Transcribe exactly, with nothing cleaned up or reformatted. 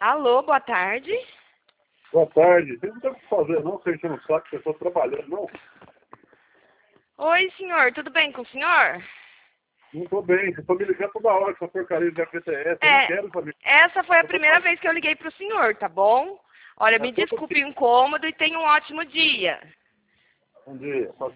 Alô, boa tarde. Boa tarde. Você não tem o que fazer, não? Você enchendo o saco, você está trabalhando, não? Oi, senhor, tudo bem com o senhor? Não estou bem. Você só me ligar toda hora com essa porcaria de F T S. Eu não É, quero saber. essa foi a Eu tô primeira vez que eu liguei pro senhor, tá bom? Olha, É me todo desculpe o dia. incômodo e tenha um ótimo dia. Bom dia.